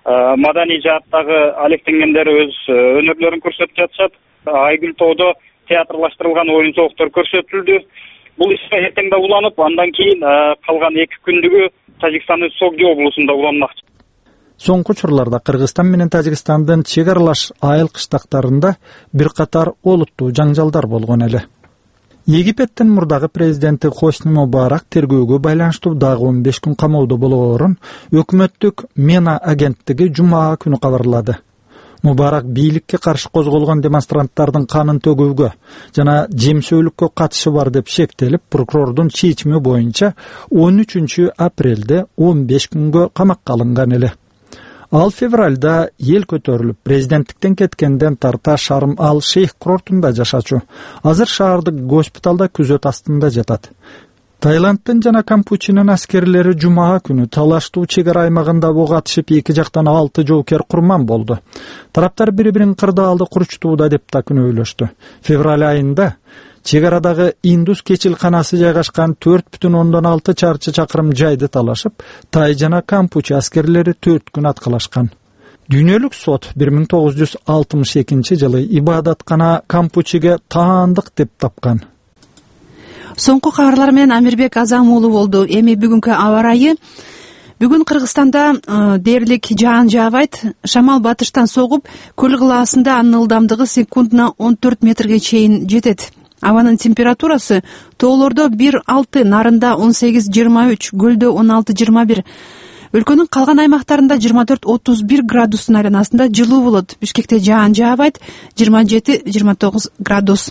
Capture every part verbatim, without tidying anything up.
маданий жааттагы алектенгендер өз өнөрлөрүн көрсөтүп жатышат. Айгүл тоодо театрлаштырылган оюн зооктор көрсөтүлдү. Бул ишке эртең да уланып, андан кийин калган эки күндүгү Тажикстандын Согди облусунда уланмакчы. Соңку учурларда Кыргызстан менен Тажикстандын чек аралаш айыл кыштактарында бир катар олуттуу жаңжалдар болгон эле. Египеттин мурдагы президенти Хосни Мубарак тергөөгө байланыштуу дагы он беш күн камоодо болгонун өкмөттүк Мена агенттиги жума күнү кабарлады. Мубарак бийликке каршы козголгон демонстранттардын канын төгүүгө жана жемсөөлүккө катышы бар деп шектелип, прокурордун чечими боюнча он үчүнчү апрелде он беш күнгө камакка алынган эле. Ал февралда ел көтөрүлүп, президенттиктен кеткенден тарта Шарм ал-Шейх курортунда жашачу. Азыр шаардык госпиталда күзөт астында жатат. Таиландтын жана Кампучинин аскерлери жума күнү талаштуу чек ара аймагында ок атышып, эки жактан алты жоокер курман болду. Тараптар бири-бирин кырдаалды курчтууда деп да күнөөлөштү. Февраль айында чек арадагы Индус кечилканасы жайгашкан төрт бүтүн ондон алты чарчы чакырым жайды талашып, Тай жана Кампучи аскерлери төрт күн аткалашкан. Дүйнөлүк сот бир миң тогуз жүз алтымыш экинчи жылы ибадаткана Кампучиге таандык деп тапкан. Соңку кабарлар менен Амирбек Азам уулу болду. Эми бүгүнкү аба ырайы. Бүгүн Кыргызстанда дээрлик жаан жаабайт. Шамал батыштан согуп, көл кылаасында анын ылдамдыгы секундуна он төрт метрге чейин жетет. Абанын температурасы тоолордо бир алты, нарында он сегиз жыйырма үч, көлдө он алты жыйырма бир. Өлкөнүн калган аймактарында жыйырма төрт отуз бир градустун айланасында жылуу болот. Бишкекте жаан жаабайт, жыйырма жети жыйырма тогуз градус.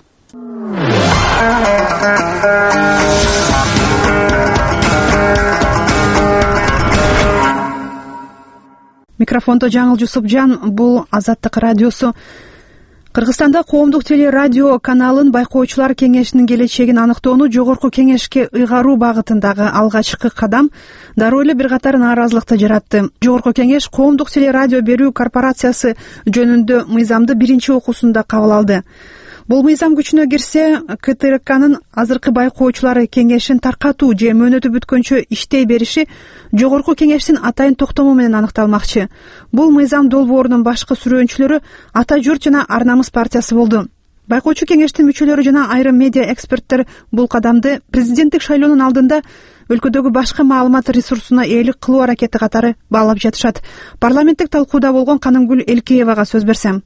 Микрофондо Жаңыл Жусупжан, бул Азаттык радиосу. Кыргызстанда коомдук телерадио каналын байкоочулар кеңешинин келечегин аныктоону жогорку кеңешке ыйгаруу багытындагы алгачкы кадам дароо эле бир катар нааразылыкты жаратты. Жогорку кеңеш коомдук телерадио берүү корпорациясы жөнүндө мыйзамды биринчи окуусунда кабыл алды. Бул мыйзам күчүнө кирсе, КТРКнын азыркы байкоочулар кеңешин таркатуу же мөөнөтү бүткөнчө иштей бериши жогорку кеңештин атайын токтому менен аныкталмакчы. Бул мыйзам долбоорунун башкы сүрөөнчүлөрү Ата журт жана Ар намыс партиясы болду. Байкоочу кеңештин мүчөлөрү жана айрым медиа эксперттер бул кадамды президенттик шайлоонун алдында өлкөдөгү башкы маалымат ресурсуна ээлик кылуу аракети катары баалап жатышат. Парламенттик талкууда болгон Канымгүл Элкеевага сөз берсем.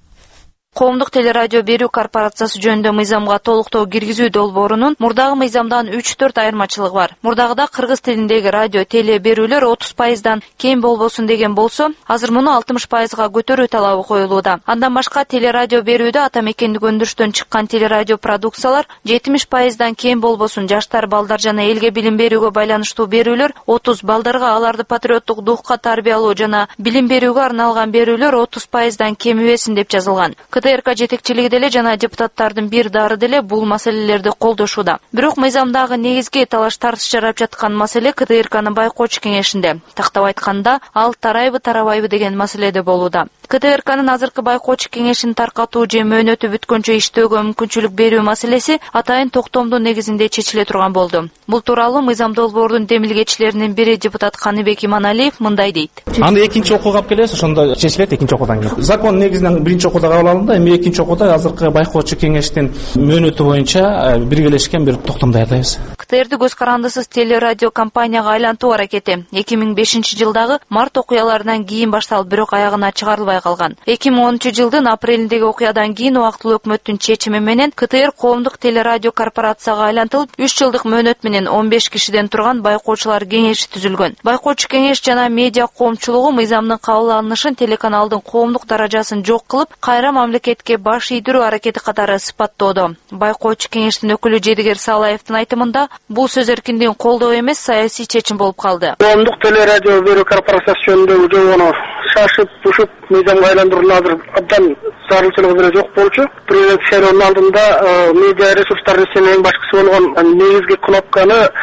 Коомдук телерадио берүү корпорациясы жөнүндө мыйзамга толуктоо киргизүү долбоорунун мурдагы мыйзамдан үч төрт айырмачылыгы бар. Мурдагыда кыргыз тилиндеги радио теле берүүлөр отуз пайыздан кем болбосун деген болсо, азыр муну алтымыш пайызга көтөрүү талабы коюлууда. Андан башка телерадио берүүдө ата мекендик өндүрүштөн чыккан телерадио продукциялар жетимиш пайыздан кем болбосун, жаштар, балдар жана элге билим берүүгө байланыштуу берүүлөр отуз, балдарга аларды патриоттук духка тарбиялоо жана билим берүүгө арналган берүүлөр отуз пайыздан кемибесин деп жазылган. КТРК жетекчилиги деле жана депутаттардын бир дары деле бул маселелерди колдошууда. Бирок мыйзамдагы негизги талаш тартыш жарап жаткан маселе КТРКнын байкоочу кеңешинде. Тактап айтканда, ал тарайбы тарабайбы деген маселеде болууда. КТРКнын азыркы байкоочу кеңешин таркатуу же мөөнөтү бүткөнчө иштөөгө мүмкүнчүлүк берүү маселеси атайын токтомдун негизинде чечиле турган болду. Бул тууралуу мыйзам долбоордун демилгечилеринин бири депутат Каныбек Иманалиев мындай дейт. Аны экинчи окууга алып келебиз, ошондо чечилет экинчи окуудан кийин. Закон негизинен биринчи окууда кабыл алынды, эми экинчи окууда азыркы байкоочу кеңештин мөөнөтү боюнча биргелешкен бир токтом даярдайбыз. КТРди көз карандысыз телерадио компанияга айлантуу аракети эки миң бешинчи жылдагы март окуяларынан кийин башталып, бирок аягына чыгарылбай калган. эки миң онунчу жылдын апрелиндеги окуядан кийин убактылуу өкмөттүн чечими менен КТР коомдук телерадио корпорацияга айлантылып, үч жылдык мөөнөт менен он беш кишиден турган байкоочулар кеңеши түзүлгөн. Байкоочу кеңеш жана медиа коомчулугу мыйзамдын кабыл алынышын телеканалдын коомдук даражасын жок кылып, кайра мамлекетке баш ийдирүү аракети катары сыпаттоодо. Байкоочу кеңештин өкүлү Жедигер Салаевдин айтымында, бул сөз эркиндигин колдоо эмес, саясий чечим болуп калды. Коомдук телерадио берүү корпорациясы жөнүндөгү жобону шашып, пушуп, мыйзамга айландыруу азыр абдан зарылчылыгы деле жок болчу. Президент шайлоонун алдында медиа ресурстардын эң башкысы болгон негизги кнопканы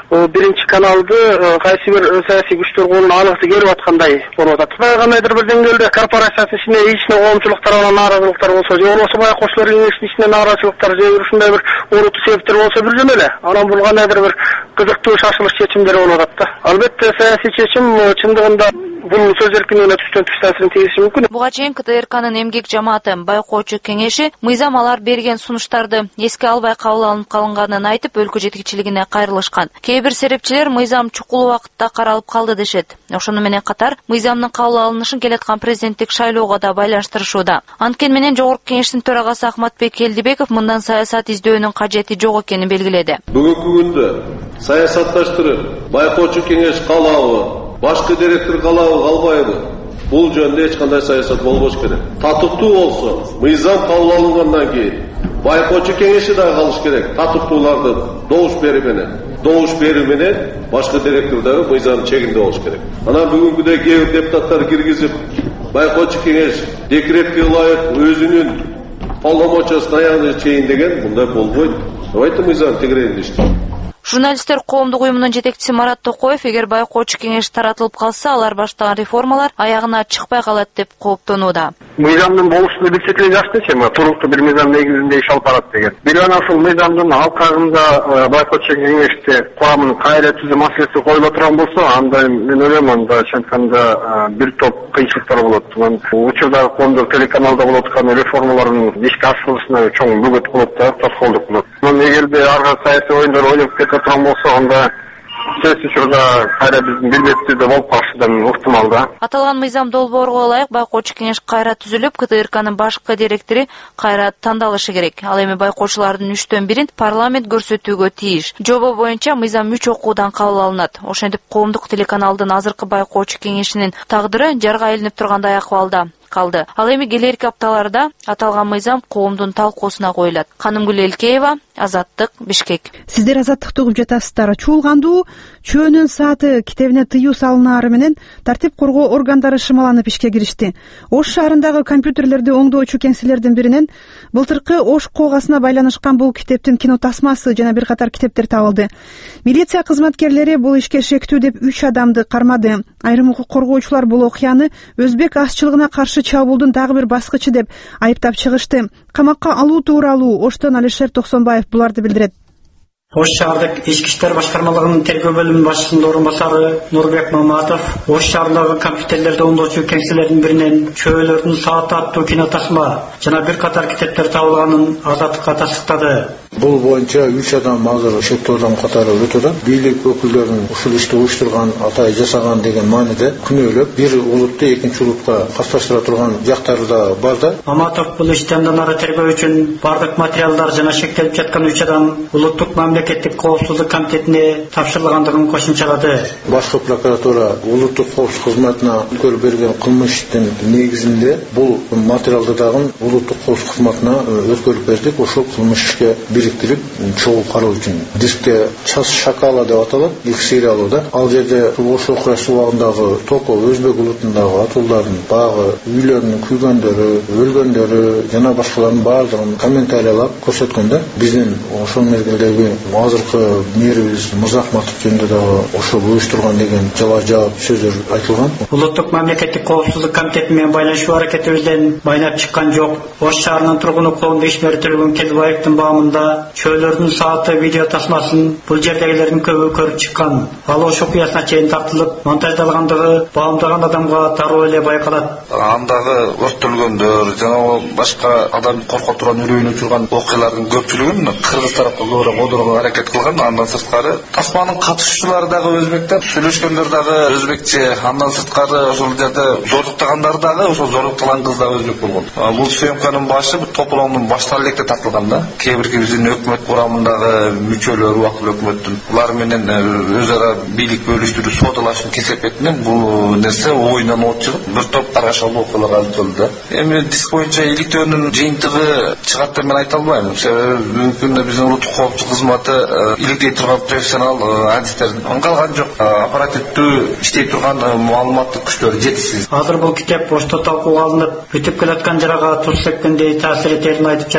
биринчи каналды кайсы бир саясий күчтөр колуна алгысы келип аткандай болуп атат. Кандайдыр бир деңгээлде корпорациянын ичинде ичинде коомчулуктар менен нааразылыктар болсо, же болбосо байкоочулар кеңешинин ичинде нааразылыктар, же ушундай бир олуттуу себептер болсо билбейм эле. Анан бул кандайдыр бир кызыктуу шашылыш чечимдер болуп атат да. Албетте саясий чечим чындыгында бул сөз эркиндигине түштөн түш таасирин тийгизиши мүмкүн. Буга чейин КТРКнын эмгек жамааты байкоочу кеңеши мыйзам алар берген сунуштарды эске албай кабыл алынып калынганын айтып, өлкө жетекчилигине кайрылышкан. Кээ бир серепчилер мыйзам чукул убакытта каралып калды дешет. Ошону менен катар мыйзамдын кабыл алынышын келаткан президенттик шайлоого да байланыштырышууда. Анткени менен Жогорку кеңештин төрагасы Ахматбек Келдибеков мындан саясат издөөнүн кажети жок экенин белгиледи. Бүгүнкү күндө саясатташтырып байкоочу кеңеш калабы, башкы директор калабы калбайбы? Бул жөнүндө эч кандай саясат болбош керек. Татыктуу болсо, мыйзам кабыл алынгандан кийин байкоочу кеңеши да калыш керек. Татыктууларды добуш берүү менен, добуш берүү менен башкы директор дагы мыйзам чегинде болуш керек. Анан бүгүнкүдөй кээ бир депутаттар киргизип, байкоочу кеңеш декретке ылайык өзүнүн полномочиясын аягына чейин деген мындай болбойт. Давайте мыйзам тегерегинде иштейли. Журналисттер коомдук уюмунун жетекчиси Марат Токоев эгер байкоочу кеңеш таратылып калса, алар баштаган реформалар аягына чыкпай калат деп кооптонууда. Мыйзамдын болушуну билсек эле жакшы десем, туруктуу бир мыйзам негизинде иш алып барат деген. Бир гана ушул мыйзамдын алкагында байкоочу кеңеште курамын кайра түзүү маселеси коюла турган болсо, анда мен ойлойм, анда чынтканда бир топ кыйынчылыктар болот. Учурдагы коомдук телеканалда болуп аткан реформалардын ишке ашырылышына чоң бөгөт болот да, тоскоолдук болот. Эгерде арга саясий оюндар ойноп кетип турган болсо, анда сөзсүз учурда кайра биздин билбеттүүбү болуп калышыдан ыктымал да. Аталган мыйзам долбоорго ылайык байкоочу кеңеш кайра түзүлүп, КТРКнын башкы директору кайра тандалышы керек. Ал эми байкоочулардын үчтөн бирин парламент көрсөтүүгө тийиш. Жобо боюнча мыйзам үч окуудан кабыл алынат. Ошентип коомдук телеканалдын азыркы байкоочу кеңешинин тагдыры жарга илинип тургандай акыбалда калды. Ал эми келерки апталарда аталган мыйзам коомдун талкуусуна коюлат. Канымгүл Элкеева, Азаттык, Бишкек. Сиздер Азаттыкты угуп жатасыздар. Чуулгандуу чөөнүн сааты китебине тыюу салынаары менен тартип коргоо органдары шымаланып ишке киришти. Ош шаарындагы компьютерлерди оңдоочу кеңселердин биринен былтыркы Ош коогасына байланышкан бул китептин кино тасмасы жана бир катар китептер табылды. Милиция кызматкерлери бул ишке шектүү деп үч адамды кармады. Айрым укук коргоочулар бул окуяны өзбек азчылыгына каршы чабуулдун дагы бир баскычы деп айыптап чыгышты. Камакка алуу тууралуу Оштон Алишер Токсонбаев буларды билдирет. Ош шаардык ички иштер башкармалыгынын тергөө бөлүмүнүн башчысынын орун басары Нурбек Маматов Ош шаарындагы компьютерлерди оңдоочу кеңселердин биринен чөөлөрдүн сааты аттуу кино тасма жана бир катар китептер табылганын Азаттыкка тастыктады. Бул боюнча үч адам азыр шектоодон катары өтөт. Бийлик өкүлдөрүнүн ушул ишти уюштурган, атай жасаган деген мааниде күнөөлөп, бир улутту экинчи улутка касташтыра турган жактары да бар да. Маматов бул ишти андан ары тергөө үчүн бардык материалдар жана шектелип жаткан үч адам улуттук мамлекеттик коопсуздук комитетине тапшырылгандыгын кошумчалады. Башкы прокуратура улуттук коопсуздук кызматына өткөрүп берген кылмыштын негизинде бул материалды дагы улуттук коопсуздук кызматына өткөрүп бердик. Ошол кылмыш ишке бириктирип чогуу кароо үчүн. Дискте Час шакала деп аталат, илк сериалу да. Ал жерде Ош окуясы убагындагы Токо өзбек улутундагы атуулардын багы, үйлөрүнүн күйгөндөрү, өлгөндөрү жана башкалардын баардыгын комментариялап көрсөткөн да. Биздин ошол мезгилдеги азыркы мэрибиз Мырзахматов жөнүндө дагы ошол уюштурган деген жала жаап сөздөр айтылган. Улуттук мамлекеттик коопсуздук комитети менен байланышуу аракетибизден байнап чыккан жок. Ош шаарынын тургуну коомдук ишмери Төлгөн Келбаевдин баамында чөөлөрдүн сааты видео тасмасын бул жердегилердин көбү көрүп чыккан. Ал Ош окуясына чейин тартылып, монтаждалгандыгы баамдаган адамга дароо эле байкалат. Андагы өрттөлгөндөр жана башка адам коркуп турган үрөйүн учурган окуялардын көпчүлүгүн кыргыз тарапка көбүрөөк одурууга аракет кылган. Андан сырткары тасманын катышуучулары дагы өзбектер, сүйлөшкөндөр дагы өзбекче. Андан сырткары ошол жерде зордуктагандар дагы ошол зордукталган кыз дагы өзбек болгон. Бул съемканын башы топломдун баштан электе тартылган да. Кээ бир биздин өкмөт курамындагы мүчөлөр, убактылуу өкмөттүн улар менен өз ара бийлик бөлүштүрүү, соодалашуу кесепетинен бул нерсе оюндан от чыгып, бир топ карашалуу окуяларга алып келди да. Эми диск боюнча иликтөөнүн жыйынтыгы чыгат деп мен айта албайм. Себеби мүмкүн биздин улуттук коопсуздук кызматы иликтей турган профессионал адистердин калган жок. Оперативдүү иштей турган маалыматтык күчтөр жетишсиз. Азыр бул китеп Ошто талкууга алынып, бүтүп келаткан жарага туз сепкендей таасир этерин айтып жатышат.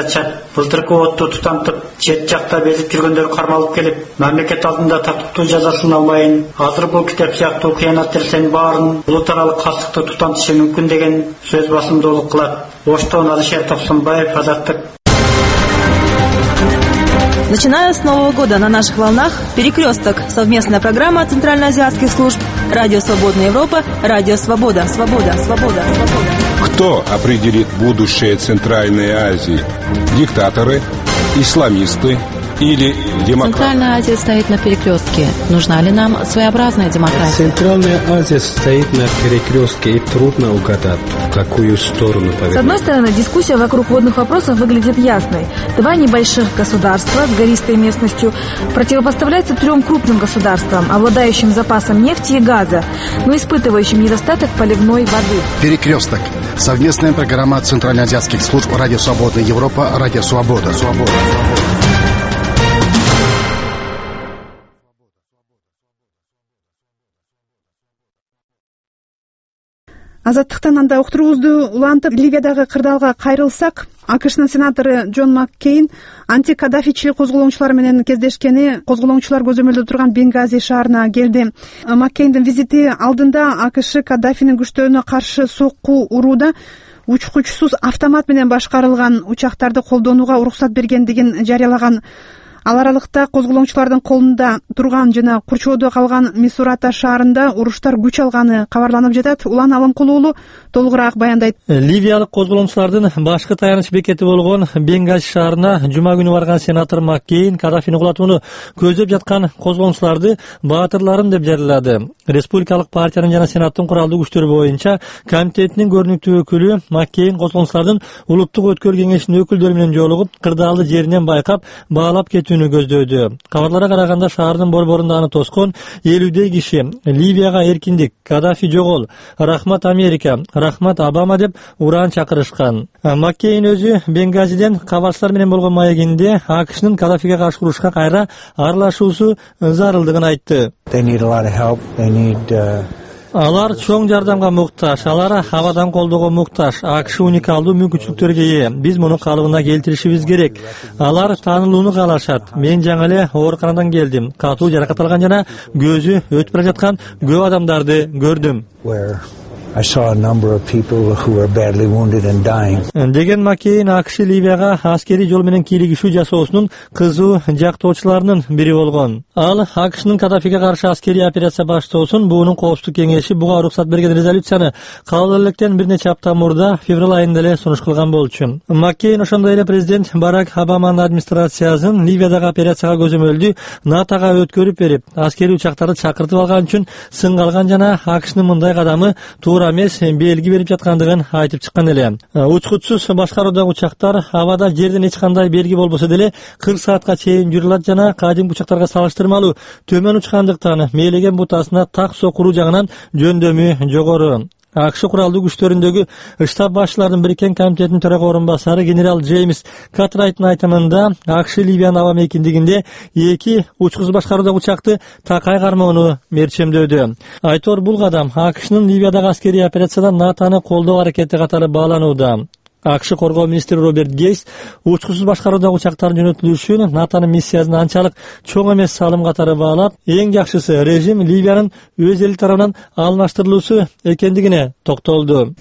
былтыркы отто тутантып чет жакта безип жүргөндөр кармалып келип, мамлекет алдында тартыптуу жазасын алмайын, азыр бул китеп сыяктуу кыянат нерсенин баарын улут аралык кастыкты тутантышы мүмкүн деген сөз басымдуулук кылат. Оштон Алишер Токсонбаев, Азаттык. Начиная с Нового года на наших волнах «Перекресток» — совместная программа центральноазиатских служб «Радио Свободная Европа», «Радио Свобода», «Свобода», «Свобода», «Свобода». Кто определит будущее Центральной Азии? Диктаторы, исламисты или демократы? Центральная Азия стоит на перекрестке. Нужна ли нам своеобразная демократия? Центральная Азия стоит на перекрестке, и трудно угадать, в какую сторону повернуть. С одной стороны, дискуссия вокруг водных вопросов выглядит ясной. Два небольших государства с гористой местностью противопоставляются трем крупным государствам, обладающим запасом нефти и газа, но испытывающим недостаток поливной воды. Перекресток. Совместная программа центральноазиатских служб «Радио Свободная Европа», «Радио Свобода». Свобода. Азаттыктан анда уктуруубузду улантып Ливиядагы кырдаалга кайрылсак, АКШнын сенатору Джон Маккейн анти-Каддафичилик козголоңчулар менен кездешкени, козголоңчулар көзөмөлдө турган Бенгази шаарына келди. Маккейндин визити алдында АКШ Каддафинин күчтөрүнө каршы сокку урууда учкучсуз автомат менен башкарылган учактарды колдонууга уруксат бергендигин жарыялаган. Ал аралыкта козголоңчулардын колунда турган жана курчоодо калган Мисурата шаарында уруштар күч алганы кабарланып жатат. Улан Алымкулуулу толугураак баяндайт. Ливиялык козголоңчулардын башкы таяныч бекети болгон Бенгази шаарына жума күнү барган сенатор Маккейн Каддафини кулатууну көздөп жаткан козголоңчуларды баатырларым деп жарыялады. Республикалык партиянын жана сенаттын куралдуу күчтөрү боюнча комитетинин көрүнүктүү өкүлү Маккейн козголоңчулардын улуттук өткөр кеңешинин өкүлдөрү менен жолугуп, кырдаалды жеринен байкап, баалап кетүүнү көздөдү. Кабарларга караганда шаардын борборунда аны тоскон элүүдөй киши Ливияга эркиндик, Каддафи жогол, рахмат Америка, рахмат Обама деп ураан чакырышкан. Маккейн өзү Бенгазиден кабарчылар менен болгон маегинде АКШнын Каддафиге каршы урушка кайра аралашуусу зарылдыгын айтты. Алар чоң жардамга муктаж, алар абадан колдоого муктаж. АКШ уникалдуу мүмкүнчүлүктөргө ээ. Биз муну калыбына келтиришибиз керек. Алар таанылууну каалашат. Мен жаңы эле ооруканадан келдим. Катуу жаракат алган жана көзү өтүп бара жаткан көп адамдарды көрдүм. I saw a number of people who were badly wounded and dying. Деген Маккейн АКШ Ливияга аскери жол менен кийлигишүү жасоосунун кызуу жактоочуларынын бири болгон. Ал АКШнын Каддафиге каршы аскери операция баштоосун буунун коопсуздук кеңеши буга уруксат берген резолюцияны кабыл электен бир нече апта мурда февраль айында эле сунуш кылган болчу. Маккейн ошондой эле президент Барак Обаманын администрациясын Ливиядагы операцияга көзөмөлдүү НАТОга өткөрүп берип, аскери учактарды чакыртып алган үчүн сынга алган жана АКШнын мындай кадамы туура эмес белги берип жаткандыгын айтып чыккан эле. Учкучсуз башкаруудагы учактар абада жерден эч кандай белги болбосо деле кырк саатка чейин жүрүлат жана кадимки учактарга салыштырмалуу төмөн учкандыктан мээлеген бутасына так сокуруу жагынан жөндөмү жогору. АКШ куралдуу күчтөрүндөгү штаб башчыларынын бириккен комитетинин төрага орун басары генерал Джеймс Картрайттын айтымында АКШ Ливиянын аба мейкиндигинде эки учкусуз башкаруудагы учакты такай кармоону мерчемдөдү. Айтор бул кадам АКШнын Ливиядагы аскерий операцияда НАТОны колдоо аракети катары бааланууда. АКШ коргоо министри Роберт Гейс учкусуз башкаруудагы учактардын жөнөтүлүшүн НАТОнун миссиясына анчалык чоң эмес салым катары баалап, эң жакшысы режим Ливиянын өз эли тарабынан алмаштырылуусу экендигине токтолду.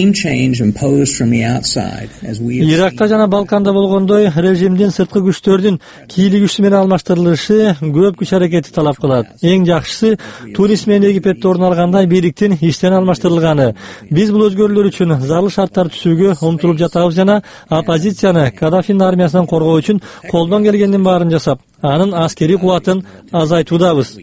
Иракта жана Балканда болгондой режимдин сырткы күчтөрдүн кийлигиши менен алмаштырылышы көп күч аракети талап кылат. Эң жакшысы Тунис менен Египетте орун алгандай бийликтин иштен алмаштырылганы. Биз бул өзгөрүүлөр үчүн зарыл шарттар түзүүгө умтулуп жатабыз жана оппозицияны Каддафинин армиясынан коргоо үчүн колдон келгендин баарын жасап, анын аскери кубатын азайтуудабыз.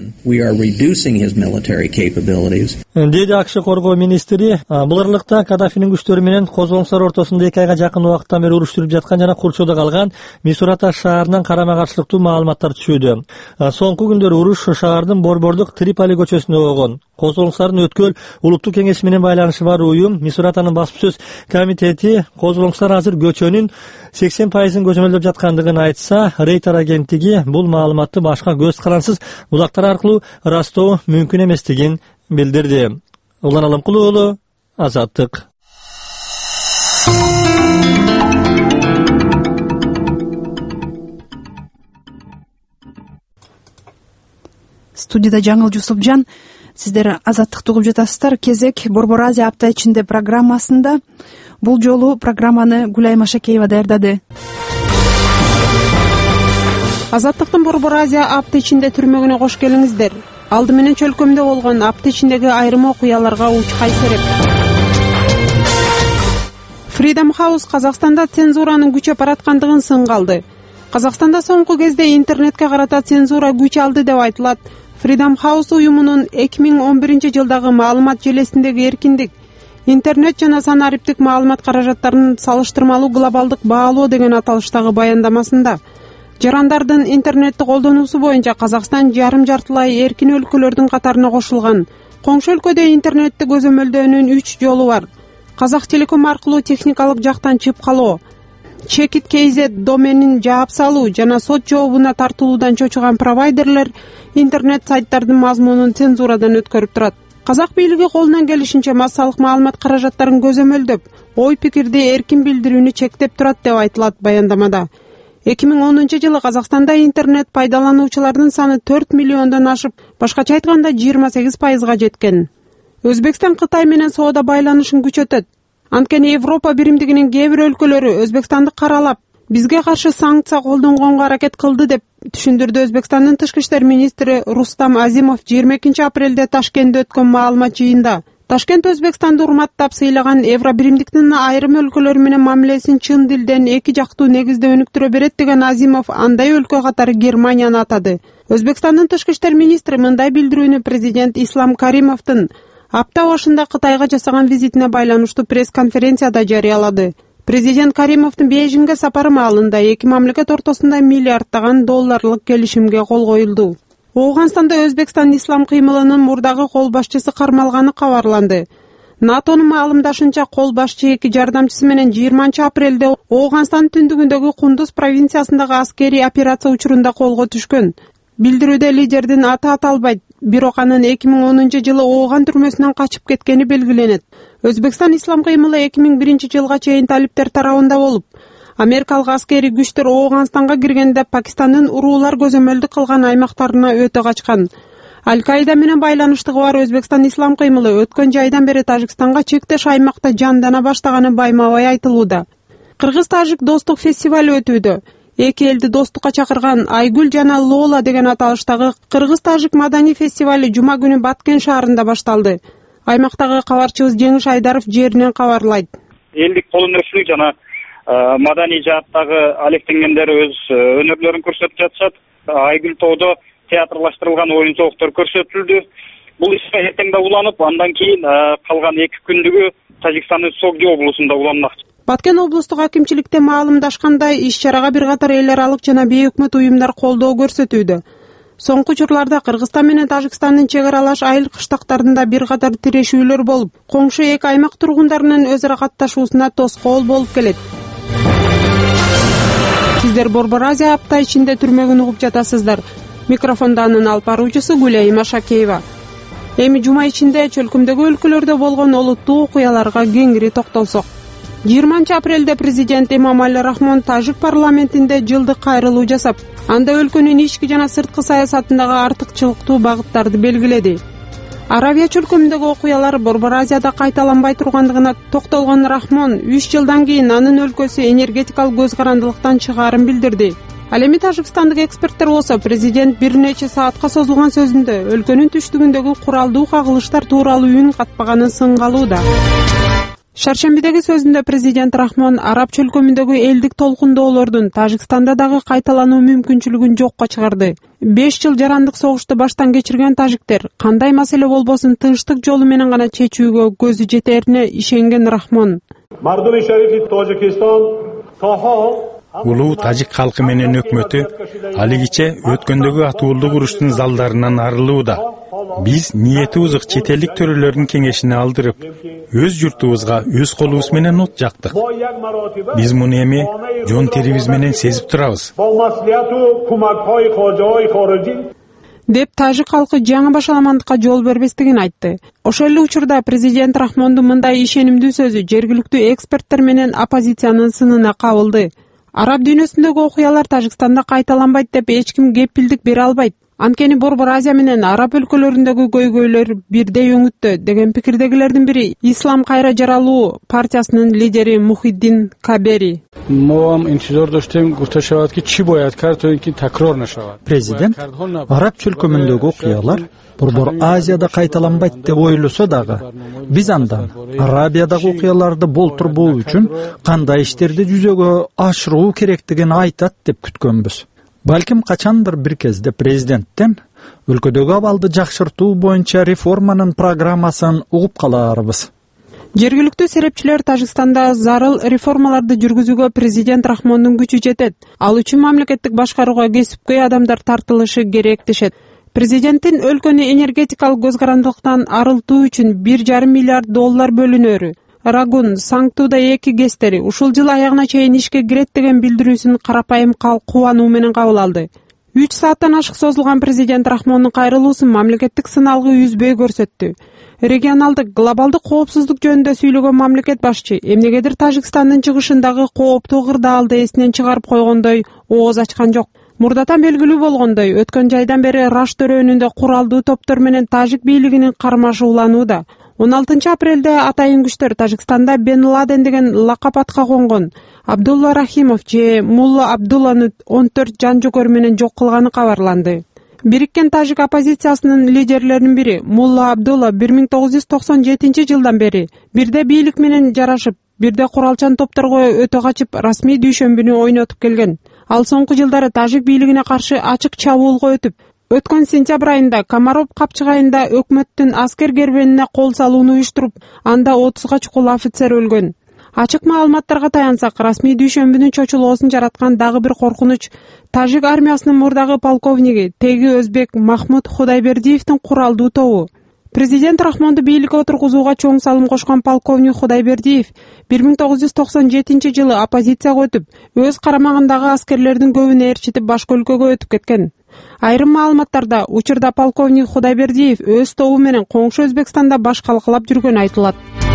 Деди АКШ коргоо министри. Бул аралыкта Каддафинин күчтөрү менен козголоңчулар ортосунда эки айга жакын убакыттан бери уруш жүрүп жаткан жана курчоодо калган Мисурата шаарынан карама каршылыктуу маалыматтар түшүүдө. Соңку күндөрү уруш шаардын борбордук Триполи көчөсүндө болгон. Козголоңчулардын өткөл улуттук кеңеши менен байланышы бар уюм Мисуратанын баспсөз комитети козголоңчулар азыр көчөнүн сексен пайызын көзөмөлдөп жаткандыгын айтса, Рейтер агенттиги бул маалыматты башка көз карансыз булактар аркылуу ырастоо мүмкүн эместигин билдирди. Улан Алымкулуулу, Азаттык. студияда Жаңыл Жусупжан. Сиздер Азаттыкты угуп жатасыздар. Кезек Борбор Азия апта ичинде программасында. Бул жолу программаны Гүлай Машакеева даярдады. Азаттыктын Борбор Азия апта ичинде түрмөгүнө кош келиңиздер. Алды менен чөлкөмдө болгон апта ичиндеги айрым окуяларга уч кайсереп. Freedom House Казакстанда цензуранын күчөп бараткандыгын сынга алды. Казакстанда соңку кезде интернетке карата цензура күч алды деп айтылат. Freedom House уюмунун эки миң он биринчи жылдагы маалымат желесиндеги эркиндик, интернет жана санариптик маалымат каражаттарын салыштырмалуу глобалдык баалоо деген аталыштагы баяндамасында жарандардын интернетти колдонуусу боюнча Казакстан жарым жартылай эркин өлкөлөрдүн катарына кошулган. Коңшу өлкөдө интернетти көзөмөлдөөнүн үч жолу бар. Казак Телеком аркылуу техникалык жактан чыпкалоо, Checkit кей зет доменин жаап салуу жана сот жообуна тартылуудан чочуган провайдерлер интернет сайттардын мазмунун цензурадан өткөрүп турат. Казак бийлиги колунан келишинче массалык маалымат каражаттарын көзөмөлдөп, ой пикирди эркин билдирүүнү чектеп турат деп айтылат баяндамада. эки миң онунчу жылы Казакстанда интернет пайдалануучулардын саны төрт миллиондон ашып, башкача айтканда жыйырма сегиз пайызга жеткен. Өзбекстан Кытай менен соода байланышын күчөтөт. Анткени Европа биримдигинин кээ бир өлкөлөрү Өзбекстанды каралап, бизге каршы санкция колдонгонго аракет кылды деп түшүндүрдү Өзбекстандын тышкы иштер министри Рустам Азимов жыйырма экинчи апрелде Ташкентте өткөн маалымат жыйында. Ташкент Өзбекстанды урматтап сыйлаган Евро биримдиктин айрым өлкөлөр менен мамилесин чын дилден эки жактуу негизде өнүктүрө берет деген Азимов андай өлкө катары Германияны атады. Өзбекстандын тышкы иштер министри мындай билдирүүнү президент Ислам Каримовдун апта башында Кытайга жасаган визитине байланыштуу пресс-конференцияда жарыялады. Президент Каримовдун Бейжиңге сапары маалында эки мамлекет ортосунда миллиарддаган долларлык келишимге кол коюлду. Ооганстанда Өзбекстан ислам кыймылынын мурдагы кол башчысы кармалганы кабарланды. НАТОнун маалымдашынча кол башчы эки жардамчысы менен жыйырманчы апрелде Ооганстан түндүгүндөгү Кундуз провинциясындагы аскерий операция учурунда колго түшкөн. Билдирүүдө лидердин аты аталбайт, бирок анын эки миң онунчу жылы Ооган түрмөсүнөн качып кеткени белгиленет. Өзбекстан ислам кыймылы эки миң биринчи жылга чейин талиптер тарабында болуп, Америкалык аскерий күчтөр Ооганстанга киргенде Пакистандын уруулар көзөмөлдү кылган аймактарына өтө качкан. Аль-Каида менен байланыштыгы бар Өзбекстан ислам кыймылы өткөн жайдан бери Тажикстанга чектеш аймакта жандана баштаганы байма-бай айтылууда. Кыргыз-Тажик достук фестивалы өтүүдө. Эки элди достукка чакырган Айгүл жана Лола деген аталыштагы Кыргыз-Тажик маданий фестивалы жума күнү Баткен шаарында башталды. Аймактагы кабарчыбыз Жеңиш Айдаров жеринен кабарлайт. Элдик кол өнөрчүлүк жана маданий жааттагы алектенгендер өз өнөрлөрүн көрсөтүп жатышат. Айгүл тоодо театрлаштырылган оюн зооктор көрсөтүлдү. Бул иш эртең да уланып, андан кийин калган эки күндүгү Тажикстандын Согди облусунда уланмак. Баткен облустук акимчиликте маалымдашкандай, иш-чарага бир катар эл аралык жана бейөкмөт уюмдар колдоо көрсөтүүдө. Соңку учурларда Кыргызстан менен Тажикстандын чек аралаш айыл кыштактарында бир катар тирешүүлөр болуп, коңшу эки аймак тургундарынын өз ара катташуусуна тоскоол болуп келет. Сиздер Борбор Азия апта ичинде түрмөгүн угуп жатасыздар. Микрофонда анын алып баруучусу Гүлай Машакеева. Эми жума ичинде чөлкөмдөгү өлкөлөрдө болгон олуттуу окуяларга кеңири токтолсок. жыйырманчы апрелде президент Эмомали Рахмон Тажик парламентинде жылдык кайрылуу жасап, анда өлкөнүн ички жана сырткы саясатындагы артыкчылыктуу багыттарды белгиледи. Аравия чөлкөмүндөгү окуялар Борбор Азияда кайталанбай тургандыгына токтолгон Рахмон үч жылдан кийин анын өлкөсү энергетикалык көз карандылыктан чыгаарын билдирди. Ал эми тажикстандык эксперттер болсо президент бир нече саатка созулган сөзүндө өлкөнүн түштүгүндөгү куралдуу кагылыштар тууралуу үн катпаганын сынга алууда. Шаршембидеги сөзүндө президент Рахмон араб чөлкөмүндөгү элдик толкундоолордун Тажикстанда дагы кайталануу мүмкүнчүлүгүн жокко чыгарды. беш жыл жарандык согушту баштан кечирген тажиктер кандай маселе болбосун тынчтык жолу менен гана чечүүгө көзү жетерине ишенген Рахмон. Улуу тажик калкы менен өкмөтү алигиче өткөндөгү атуулдук уруштун залдарынан арылууда. Биз ниетибиз чет элдик төрөлөрдүн кеңешине алдырып, өз журтубузга өз колубуз менен от жактык. Биз муну эми жон терибиз менен сезип турабыз. деп тажик калкы жаңы башаламандыкка жол бербестигин айтты. Ошол эле учурда президент Рахмондун мындай ишенимдүү сөзү жергиликтүү эксперттер менен оппозициянын сынына кабылды. Араб дүйнөсүндөгү окуялар Тажикстанда кайталанбайт деп эч ким кепилдик бере албайт. Анткени Борбор Азия менен Араб өлкөлөрүндөгү көйгөйлөр бирдей өңүттө деген пикирдегилердин бири Ислам кайра жаралуу партиясынын лидери Мухиддин Кабери. Президент Араб чөлкөмүндөгү окуялар Борбор Азияда кайталанбайт деп ойлосо дагы, биз андан Арабиядагы окуяларды болтурбоо үчүн кандай иштерди жүзөгө ашыруу керектигин айтат деп күткөнбүз. Балким качандыр бир кезде президенттен өлкөдөгү абалды жакшыртуу боюнча реформанын программасын угуп калаарбыз. Жергиликтүү серепчилер Тажикстанда зарыл реформаларды жүргүзүүгө президент Рахмондун күчү жетет. Ал үчүн мамлекеттик башкарууга кесипкөй адамдар тартылышы керек дешет. Президенттин өлкөнү энергетикалык көз карандылыктан арылтуу үчүн бир жарым миллиард доллар бөлүнөрү, Рагун, Саңтууда эки кестери ушул жыл аягына чейин ишке кирет деген билдирүүсүн карапайым калк кубануу менен кабыл алды. үч сааттан ашык созулган президент Рахмондун кайрылуусун мамлекеттик сыналгы үзбөй көрсөттү. Регионалдык глобалдык коопсуздук жөнүндө сүйлөгөн мамлекет башчы эмнегедир Тажикстандын чыгышындагы кооптуу кырдаалды эсинен чыгарып койгондой ооз ачкан жок. Мурдатан белгилүү болгондой, өткөн жайдан бери Раш төрөөнүндө куралдуу топтор менен тажик бийлигинин кармашы уланууда. он алтынчы апрелде атайын күчтөр Тажикстанда Бен Ладен деген лакап атка конгон Абдулла Рахимов же Мулла Абдулланы он төрт жан жокөр менен жок кылганы кабарланды. Бириккен тажик оппозициясынын лидерлеринин бири Мулла Абдулла бир миң тогуз жүз токсон жетинчи жылдан бери бирде бийлик менен жарашып, бирде куралчан топторго өтө качып расмий дүйшөмбүнү ойнотуп келген. Ал соңку жылдары тажик бийлигине каршы ачык чабуулга өтүп, өткөн сентябрь айында Комаров капчыгайында өкмөттүн аскер кербенине кол салууну уюштуруп, анда отузга чукул офицер өлгөн. Ачык маалыматтарга таянсак, расмий дүйшөмбүнүн чочулоосун жараткан дагы бир коркунуч тажик армиясынын мурдагы полковниги теги өзбек Махмуд Худайбердиевдин куралдуу тобу. Президент Рахмонду бийликке отургузууга чоң салым кошкон полковник Худайбердиев бир миң тогуз жүз токсон жетинчи жылы оппозицияга өтүп, өз карамагындагы аскерлердин көбүн ээрчитип башка өлкөгө өтүп кеткен. Айрым маалыматтарда учурда полковник Худайбердиев өз тобу менен коңшу Өзбекстанда башкалкалап жүргөнү айтылат.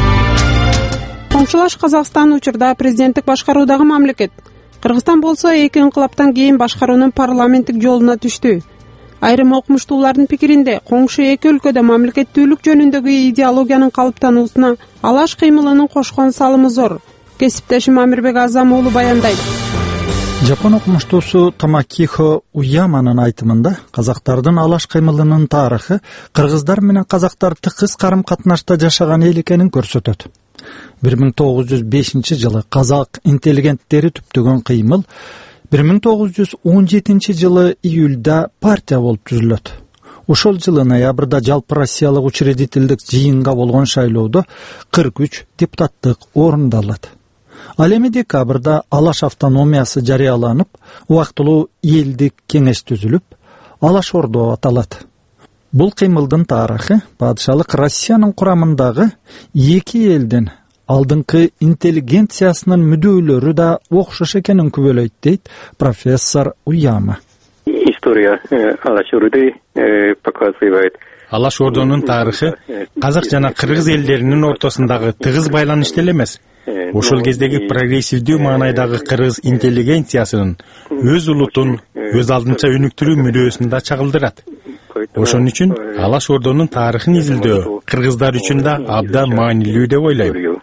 Коңшулаш Казакстан учурда президенттик башкаруудагы мамлекет. Кыргызстан болсо эки инкылаптан кийин башкаруунун парламенттик жолуна түштү. Айрым окумуштуулардын пикиринде, коңшу эки өлкөдө мамлекеттүүлүк жөнүндөгү идеологиянын калыптануусуна алаш кыймылынын кошкон салымы зор. Кесиптешим Амирбек Азам уулу баяндайт. Жапон окумуштуусу Томакихо Уяманын айтымында, казактардын алаш кыймылынын тарыхы кыргыздар менен казактар тыкыз карым катнашта жашаган эл экенин көрсөтөт. бир миң тогуз жүз бешинчи жылы казак интеллигенттери түптөгөн кыймыл бир миң тогуз жүз он жетинчи жылы июлда партия болуп түзүлөт. Ошол жылы ноябрда жалпы Россиялык учредительдик жыйынга болгон шайлоодо кырк үч депутаттык орундалат. Ал эми декабрда алаш автономиясы жарыяланып, убактылуу элдик кеңеш түзүлүп, Алаш Ордо аталат. Бул кыймылдын тарыхы падышалык Россиянын курамындагы эки элдин алдыңкы интеллигенциясынын мүдөлөрү да окшош экенин күбөлөйт, дейт профессор Уяма. История Алаш Орды показывает. Алаш Ордонун тарыхы казак жана кыргыз элдеринин ортосундагы тыгыз байланышты эле эмес. Ошол кездеги прогрессивдүү маанайдагы кыргыз интеллигенциясынын өз улутун өз алдынча өнүктүрүү мүдөөсүн да чагылдырат. Ошон үчүн Алаш Ордонун тарыхын изилдөө кыргыздар үчүн да абдан маанилүү деп ойлойм.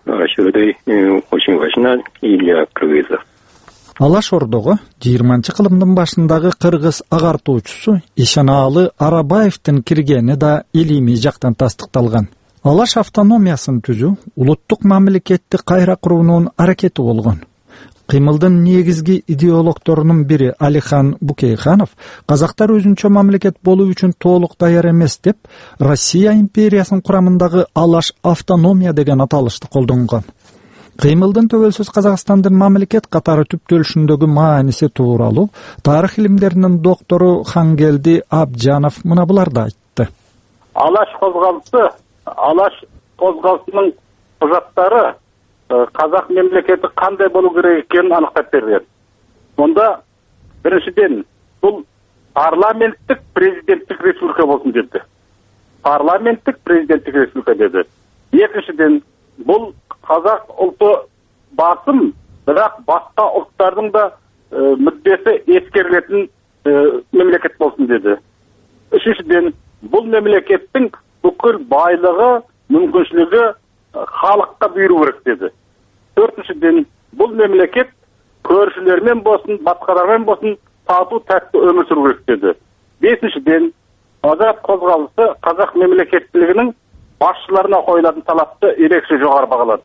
Алаш Ордого жыйырманчы кылымдын башындагы кыргыз агартуучусу Ишанаалы Арабаевдин киргени да илимий жактан тастыкталган. Алаш автономиясын түзүү улуттук мамлекетти кайра куруунун аракети болгон. Кыймылдын негизги идеологторунун бири Алихан Букейханов казактар өзүнчө мамлекет болуу үчүн толук даяр эмес деп, Россия империясынын курамындагы Алаш автономия деген аталышты колдонгон. Кыймылдын төбөлсүз Казакстандын мамлекет катары түптөлүшүндөгү мааниси тууралуу тарых илимдеринин доктору Хангелди Абжанов мына буларды айтты. Алаш козгалысы, Алаш козгалысынын кужаттары казак мемлекети кандай болуу керек экенин аныктап берген. Монда биринчиден бул парламенттик президенттик республика болсун деди. Парламенттик президенттик республика деди. Экинчиден бул казак улту басым, бирок башка улттардын да мүддеси эскерилетін мемлекет болсын деді. Үшіншіден, бұл мемлекеттің бүкіл байлығы, мүмкіншілігі халыққа бұйыру керек деді. Төртіншіден, бұл мемлекет көршілермен болсын, басқалармен болсын, тату тәтті өмір сүру керек деді. Бесіншіден, азат қозғалысы қазақ мемлекеттілігінің басшыларына қойылатын талапты ерекше жоғары бағалады.